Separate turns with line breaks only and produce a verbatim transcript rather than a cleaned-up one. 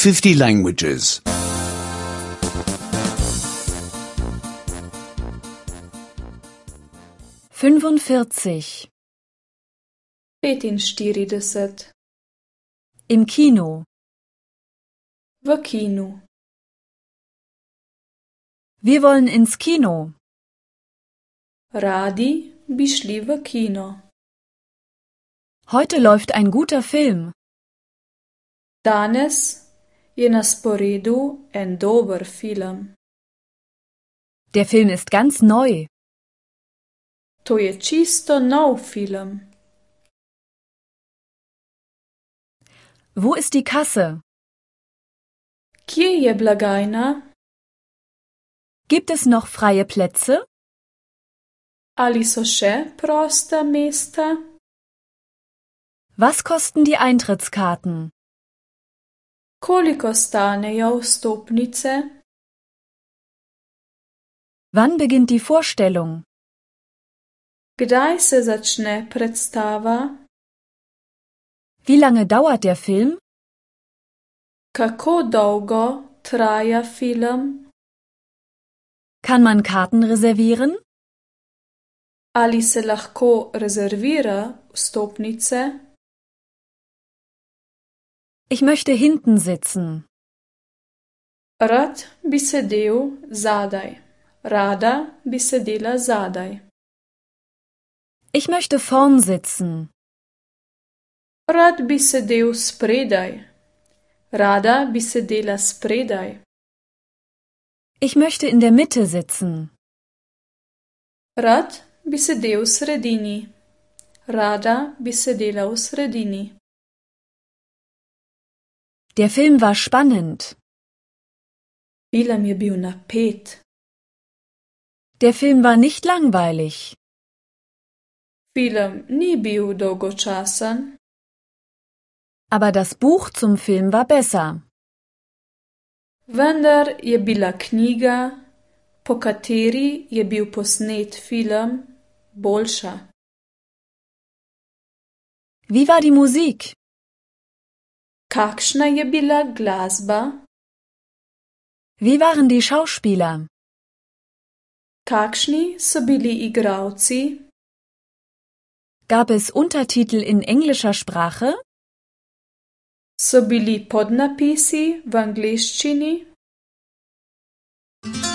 fifty languages.
fünfundvierzig.
petinštirideset.
Im Kino.
V kinu.
Wir wollen ins Kino.
Radi bi šli v kino.
Heute läuft ein guter Film.
Danes je na sporedu en dober film.
Der Film ist ganz neu.
To je čisto nov film.
Wo ist die Kasse?
Kje je blagajna?
Gibt es noch freie Plätze?
Ali so še prosta mesta?
Was kosten die Eintrittskarten?
Koliko stanejo vstopnice?
Wann beginnt die Vorstellung?
Kdaj se začne predstava?
Wie lange dauert der Film?
Kako dolgo traja film?
Kann man Karten reservieren?
Ali se lahko rezervira vstopnice?
Ich möchte hinten sitzen.
Rad bi sedel zadaj. Rada bi sedela zadaj.
Ich möchte vorn sitzen.
Rad bi sedel spredaj. Rada bi sedela spredaj.
Ich möchte in der Mitte sitzen.
Rad bi sedel v sredini. Rada bi sedela v sredini.
Der Film war spannend.
Film je bil napet.
Der Film war nicht langweilig.
Film ni bil dolgočasen.
Aber das Buch zum Film war besser.
Vendar je bila knjiga, po kateri je bil posnet film, boljša.
Wie war die Musik?
Kakšna je bila glasba?
Wie waren die Schauspieler?
Kakšni so bili igralci?
Gab es Untertitel in englischer Sprache?
So bili podnapisi v angleščini?